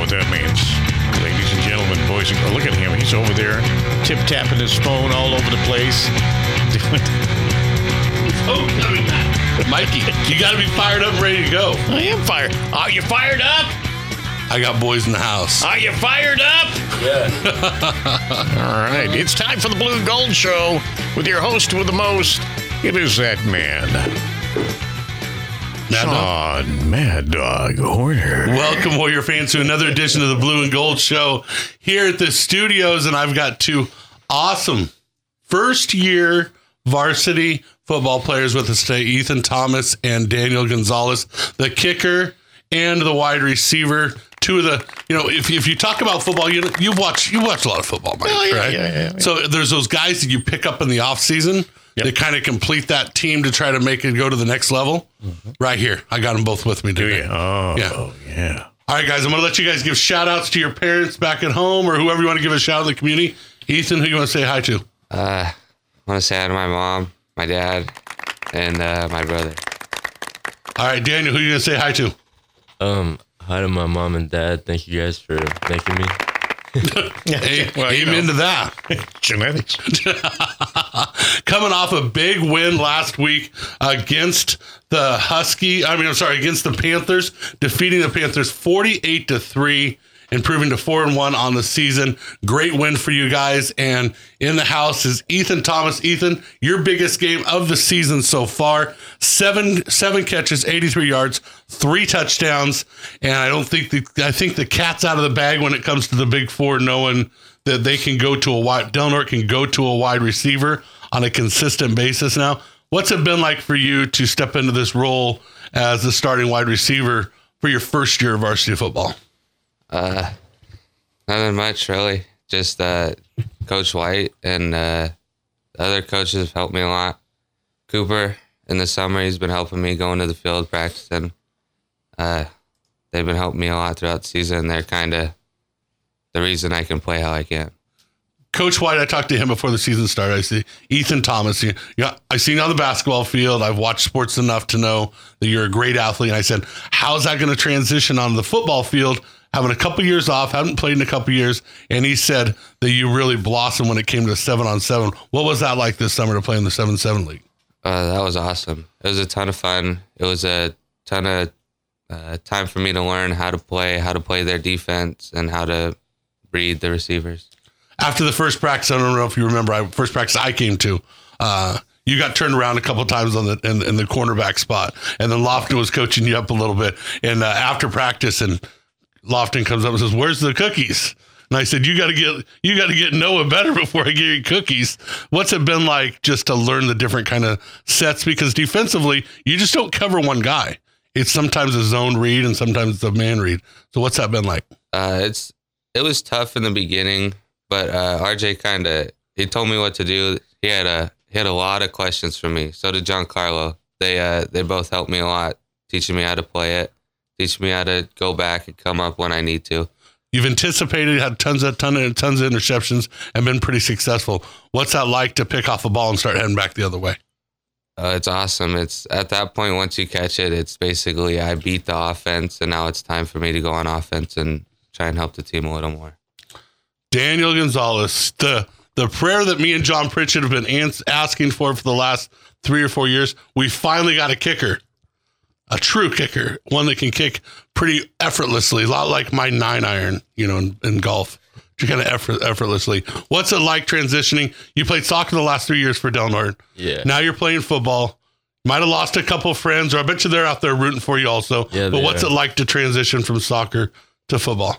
what that means. Ladies and gentlemen, boys and girls, look at him. He's over there tip-tapping his phone all over the place. Mikey, you got to be fired up and ready to go. I am fired. Are you fired up? I got boys in the house. Are you fired up? Yeah. All right. It's time for the Blue and Gold Show with your host with the most. It is that man. Sean Mad Dog Horner. Welcome, Warrior fans, to another edition of the Blue and Gold Show here at the studios. And I've got two awesome first-year varsity football players with us today, Ethan Thomas and Daniel Gonzalez, the kicker and the wide receiver. Two of the, if you talk about football, you watch a lot of football, Mike, right? Yeah. So there's those guys that you pick up in the off season. Yep. They kind of complete that team to try to make it go to the next level. Mm-hmm. Right here. I got them both with me today. Do you? Oh, yeah. All right, guys, I'm going to let you guys give shout-outs to your parents back at home or whoever you want to give a shout in the community. Ethan, who you want to say hi to? I want to say hi to my mom, my dad, and my brother. All right, Daniel, who you going to say hi to? Hi to my mom and dad. Thank you guys for making me. Amen to that. Genetics. Coming off a big win last week against the against the Panthers, defeating the Panthers 48-3, improving to 4-1 on the season. Great win for you guys. And in the house is Ethan Thomas. Ethan, your biggest game of the season so far. Seven catches, 83 yards, 3 touchdowns. And I think the cat's out of the bag when it comes to the Big Four, knowing that they can go to Del Norte can go to a wide receiver on a consistent basis now. What's it been like for you to step into this role as the starting wide receiver for your first year of varsity football? Nothing much, really. Just Coach White and the other coaches have helped me a lot. Cooper, in the summer, he's been helping me going to the field practicing. They've been helping me a lot throughout the season. They're kind of the reason I can play how I can. Coach White, I talked to him before the season started. I see Ethan Thomas. I seen you on the basketball field. I've watched sports enough to know that you're a great athlete. And I said, how's that going to transition on the football field? Having a couple years off, haven't played in a couple years. And he said that you really blossomed when it came to 7-on-7. What was that like this summer to play in the 7-7 league? That was awesome. It was a ton of fun. It was a ton of time for me to learn how to play their defense, and how to read the receivers. After the first practice, I don't know if you remember, first practice I came to, you got turned around a couple of times in the cornerback spot, and then Lofton was coaching you up a little bit. And after practice, and Lofton comes up and says, "Where's the cookies?" And I said, "You got to get Noah better before I give you cookies." What's it been like just to learn the different kind of sets? Because defensively, you just don't cover one guy. It's sometimes a zone read and sometimes it's a man read. So what's that been like? It was tough in the beginning. But RJ he told me what to do. He had a lot of questions for me. So did Giancarlo. They both helped me a lot, teaching me how to play it, teaching me how to go back and come up when I need to. You've anticipated, had tons of interceptions, and been pretty successful. What's that like to pick off a ball and start heading back the other way? It's awesome. It's at that point, once you catch it, it's basically I beat the offense, and now it's time for me to go on offense and try and help the team a little more. Daniel Gonzalez, the prayer that me and John Pritchett have been asking for the last 3 or 4 years, we finally got a kicker, a true kicker, one that can kick pretty effortlessly, a lot like my 9-iron, in golf, kind of effortlessly. What's it like transitioning? You played soccer the last 3 years for Del Norte. Yeah. Now you're playing football. Might have lost a couple of friends, or I bet you they're out there rooting for you also. Yeah, but what's it like to transition from soccer to football?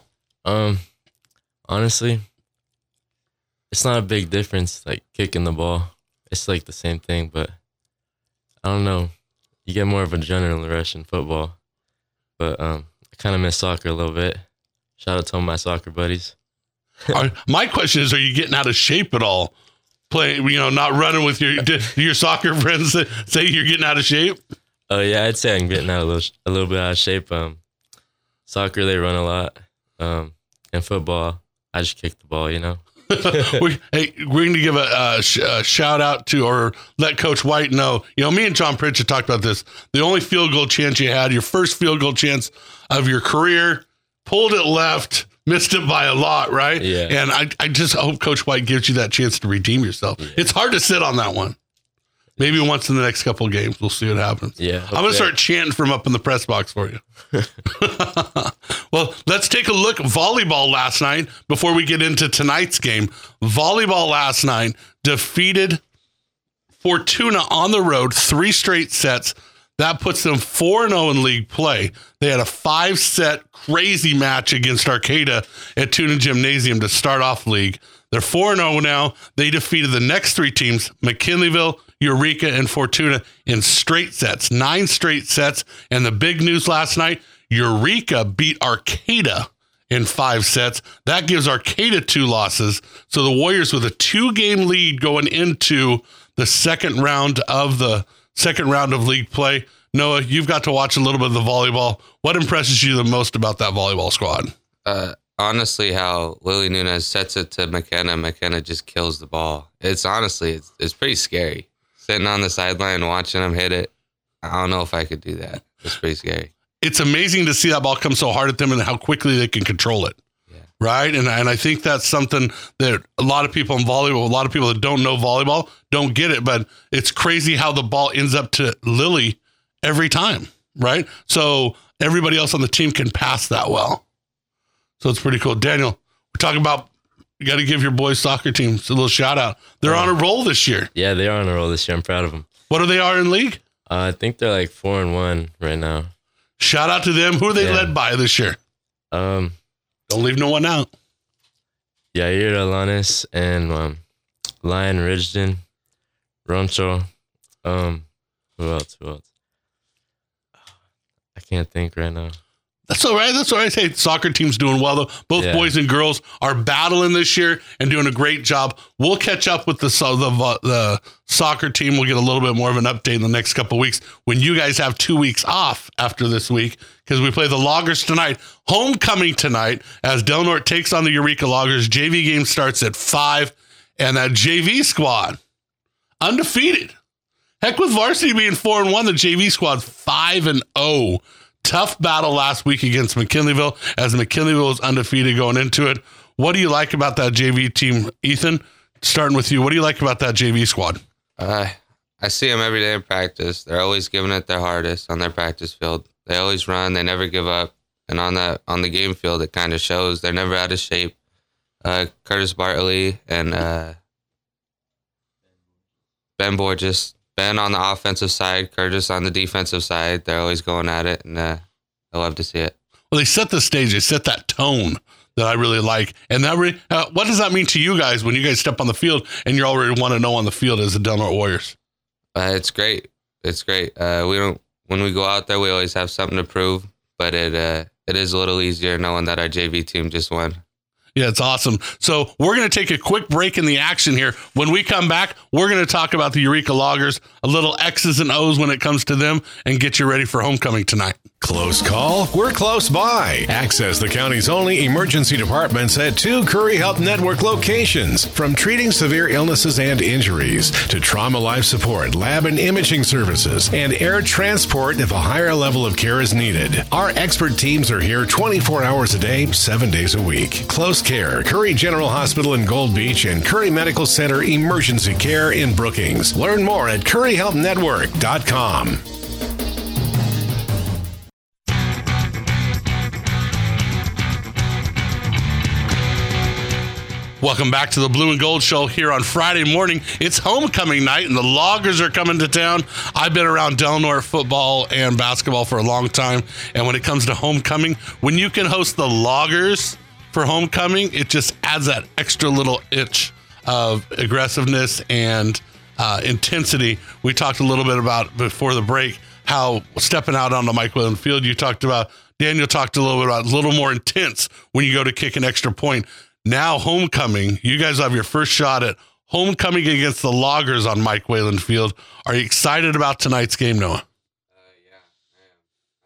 Honestly, it's not a big difference, like kicking the ball. It's like the same thing, but I don't know. You get more of an adrenaline rush in football. But I kind of miss soccer a little bit. Shout out to all my soccer buddies. My question is, are you getting out of shape at all? Playing, not running with your soccer friends say you're getting out of shape? Oh, yeah, I'd say I'm getting out a little bit out of shape. Soccer, they run a lot. And football, I just kick the ball, We're going to give a shout out to, or let Coach White know, me and John Pritchett talked about this. The only field goal chance you had, your first field goal chance of your career, pulled it left, missed it by a lot, right? Yeah. And I just hope Coach White gives you that chance to redeem yourself. Yeah. It's hard to sit on that one. Maybe once in the next couple of games, we'll see what happens. Yeah. I'm going to start chanting from up in the press box for you. Well, let's take a look at volleyball last night before we get into tonight's game. Volleyball last night defeated Fortuna on the road, 3 straight sets. That puts them 4-0 in league play. They had a 5-set crazy match against Arcata at Tuna Gymnasium to start off league. They're 4-0 now. They defeated the next 3 teams, McKinleyville, Eureka, and Fortuna in straight sets, 9 straight sets. And the big news last night, Eureka beat Arcata in 5 sets. That gives Arcata 2 losses. So the Warriors with a 2-game lead going into the second round of league play. Noah, you've got to watch a little bit of the volleyball. What impresses you the most about that volleyball squad? Honestly, how Lily Nunez sets it to McKenna. McKenna just kills the ball. It's pretty scary. Sitting on the sideline watching them hit it. I don't know if I could do that. It's pretty scary. It's amazing to see that ball come so hard at them and how quickly they can control it. Yeah. Right? And I think that's something that a lot of people in volleyball, a lot of people that don't know volleyball don't get it, but it's crazy how the ball ends up to Lily every time, right? So everybody else on the team can pass that well. So it's pretty cool. Daniel, we're talking about, you got to give your boys' soccer teams a little shout out. They're on a roll this year. Yeah, they are on a roll this year. I'm proud of them. What are they in league? I think they're like 4-1 right now. Shout out to them. Who are they led by this year? Don't leave no one out. Yair Alanis and Lion Ridgeton, Roncho. Who else? I can't think right now. That's all right. That's all right. Hey, soccer team's doing well, though. Both boys and girls are battling this year and doing a great job. We'll catch up with the soccer team. We'll get a little bit more of an update in the next couple of weeks when you guys have 2 weeks off after this week because we play the Loggers tonight. Homecoming tonight as Del Norte takes on the Eureka Loggers. JV game starts at 5, and that JV squad, undefeated. Heck, with varsity being 4-1, the JV squad's 5-0. Tough battle last week against McKinleyville as McKinleyville was undefeated going into it. What do you like about that JV team, Ethan? Starting with you, what do you like about that JV squad? I see them every day in practice. They're always giving it their hardest on their practice field. They always run. They never give up. And on the game field, it kind of shows. They're never out of shape. Curtis Bartley and Ben Borges. Ben on the offensive side, Curtis on the defensive side. They're always going at it, and I love to see it. Well, they set the stage. They set that tone that I really like. And that what does that mean to you guys when you guys step on the field and you already want to know on the field as the Del Norte Warriors? It's great. It's great. When we go out there, we always have something to prove, but it is a little easier knowing that our JV team just won. Yeah, it's awesome. So we're going to take a quick break in the action here. When we come back, we're going to talk about the Eureka Loggers, a little X's and O's when it comes to them, and get you ready for homecoming tonight. Close call, we're close by. Access the county's only emergency departments at 2 Curry Health Network locations. From treating severe illnesses and injuries to trauma life support, lab and imaging services, and air transport if a higher level of care is needed. Our expert teams are here 24 hours a day, 7 days a week. Close Care, Curry General Hospital in Gold Beach, and Curry Medical Center Emergency Care in Brookings. Learn more at curryhealthnetwork.com. Welcome back to the Blue and Gold Show here on Friday morning. It's homecoming night, and the Loggers are coming to town. I've been around Del Norte football and basketball for a long time, and when it comes to homecoming, when you can host the Loggers for homecoming, it just adds that extra little itch of aggressiveness and intensity. We talked a little bit about before the break how stepping out on the Mike Whalen field, you talked about, Daniel talked a little bit about a little more intense when you go to kick an extra point. Now homecoming, you guys have your first shot at homecoming against the Loggers on Mike Whalen Field. Are you excited about tonight's game, Noah? Yeah, I am.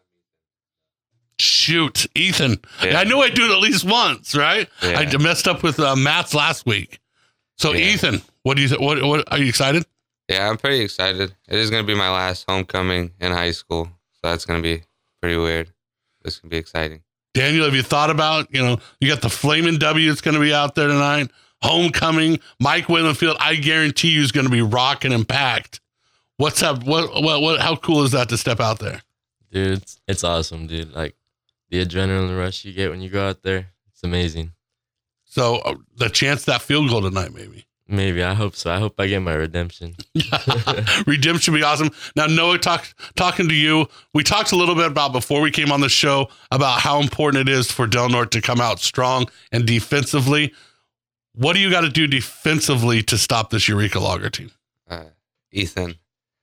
Shoot, Ethan. Yeah. I knew I'd do it at least once, right? Yeah. I messed up with maths last week. So, yeah. Ethan, what do you what are you excited? Yeah, I'm pretty excited. It is going to be my last homecoming in high school, so that's going to be pretty weird. It's going to be exciting. Daniel, have you thought about, you got the Flamin' W that's going to be out there tonight, homecoming, Mike Wayland Field, I guarantee you is going to be rocking and packed. What's up? What, how cool is that to step out there? Dude, it's awesome, dude. Like the adrenaline rush you get when you go out there, it's amazing. So the chance that field goal tonight, maybe. Maybe. I hope so. I hope I get my redemption. Redemption would be awesome. Now, Noah, talking to you, we talked a little bit about before we came on the show about how important it is for Del Norte to come out strong and defensively. What do you got to do defensively to stop this Eureka Lager team? Ethan.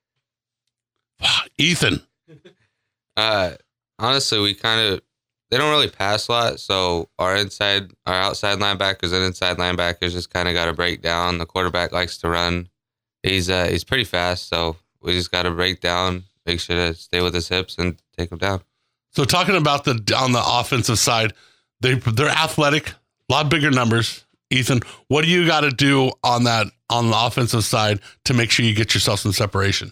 Ethan. Honestly, they don't really pass a lot, so our outside linebackers and inside linebackers just kind of got to break down. The quarterback likes to run. He's pretty fast, so we just got to break down, make sure to stay with his hips and take him down. So talking about on the offensive side, they're athletic, a lot bigger numbers. Ethan, what do you got to do on the offensive side to make sure you get yourself some separation?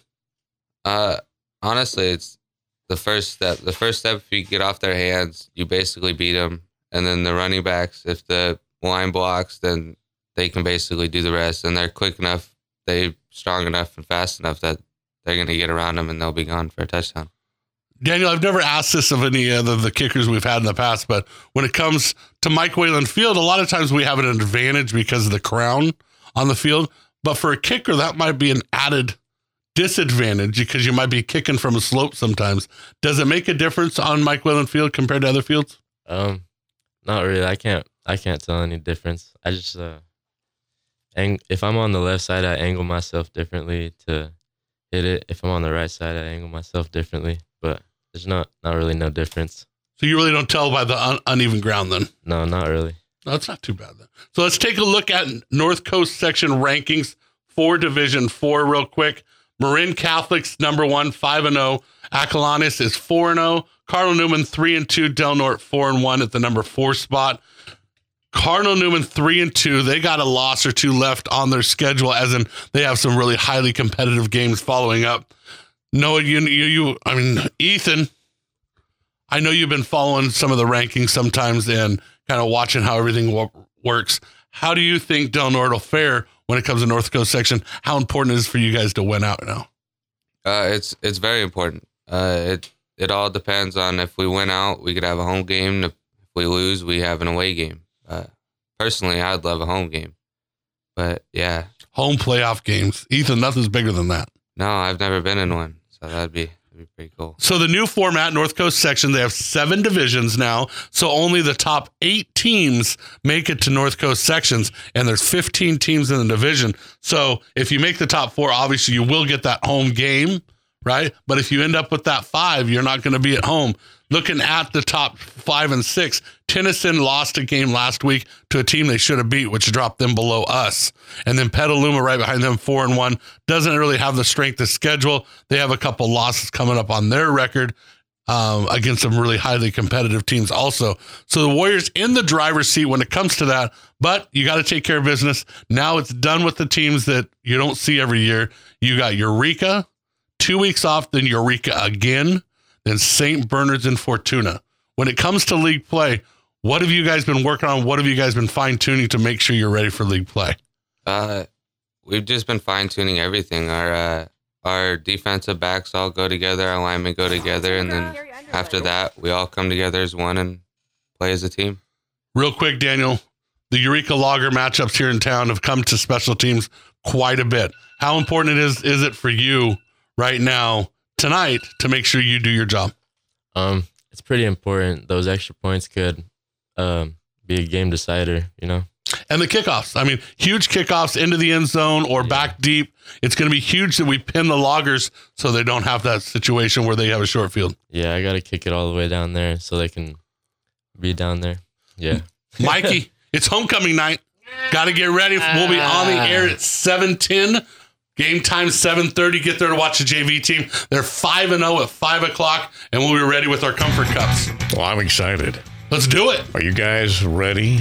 Honestly, it's the first step. The first step, if you get off their hands, you basically beat them. And then the running backs, if the line blocks, then they can basically do the rest. And they're quick enough, they're strong enough and fast enough that they're going to get around them and they'll be gone for a touchdown. Daniel, I've never asked this of any of the kickers we've had in the past, but when it comes to Mike Wayland Field, a lot of times we have an advantage because of the crown on the field. But for a kicker, that might be an added disadvantage because you might be kicking from a slope sometimes. Does it make a difference on Mike Wayland Field compared to other fields? Not really. I can't tell any difference. I just if I'm on the left side, I angle myself differently to hit it. If I'm on the right side, I angle myself differently. But there's not really no difference. So you really don't tell by the uneven ground then? No, not really. No, it's not too bad then. So let's take a look at North Coast section rankings for Division 4 real quick. Marin Catholic's number 1, 5-0. Acalanes is 4-0. Cardinal Newman 3-2. Del Norte 4-1 at the number 4 spot. Cardinal Newman 3-2. They got a loss or two left on their schedule, as in they have some really highly competitive games following up. Noah, Ethan, I know you've been following some of the rankings sometimes and kind of watching how everything works. How do you think Del Norte will fare when it comes to North Coast section? How important is it for you guys to win out now? It's very important. It all depends on if we win out, we could have a home game. If we lose, we have an away game. Personally, I'd love a home game, but yeah. Home playoff games. Ethan, nothing's bigger than that. No, I've never been in one, so that'd be pretty cool. So the new format, North Coast section, they have 7 divisions now, so only the top 8 teams make it to North Coast sections, and there's 15 teams in the division. So if you make the top 4, obviously you will get that home game, right? But if you end up with that 5, you're not going to be at home. Looking at the top 5 and 6, Tennyson lost a game last week to a team they should have beat, which dropped them below us. And then Petaluma right behind them, 4-1, doesn't really have the strength of schedule. They have a couple losses coming up on their record against some really highly competitive teams also. So the Warriors in the driver's seat when it comes to that, but you got to take care of business. Now it's done with the teams that you don't see every year. You got Eureka, 2 weeks off, then Eureka again, then St. Bernard's and Fortuna. When it comes to league play, what have you guys been working on? What have you guys been fine-tuning to make sure you're ready for league play? We've just been fine-tuning everything. Our defensive backs all go together, our linemen go together, and then after that, we all come together as one and play as a team. Real quick, Daniel, the Eureka Lager matchups here in town have come to special teams quite a bit. How important is it for you right now, tonight, to make sure you do your job? It's pretty important. Those extra points could be a game decider, you know? And the kickoffs. I mean, huge kickoffs into the end zone or back deep. It's going to be huge that we pin the Loggers so they don't have that situation where they have a short field. Yeah, I got to kick it all the way down there so they can be down there. Yeah. Mikey, it's homecoming night. Got to get ready. We'll be on the air at 7:10. Game time 7:30. Get there to watch the JV team. They're 5-0 at 5 o'clock, and we'll be ready with our comfort cups. Well, I'm excited. Let's do it. Are you guys ready?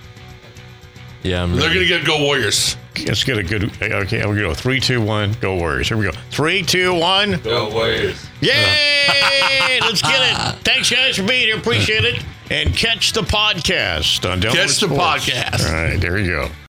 Yeah, I'm ready. They're going to get Go Warriors. Let's get a good. Okay, we're going to go 3, 2, 1. Go Warriors. Here we go. 3, 2, 1. Go Warriors. Yay! Let's get it. Thanks, guys, for being here. Appreciate it. And catch the podcast on Delaware Catch the Sports. podcast. All right, there you go.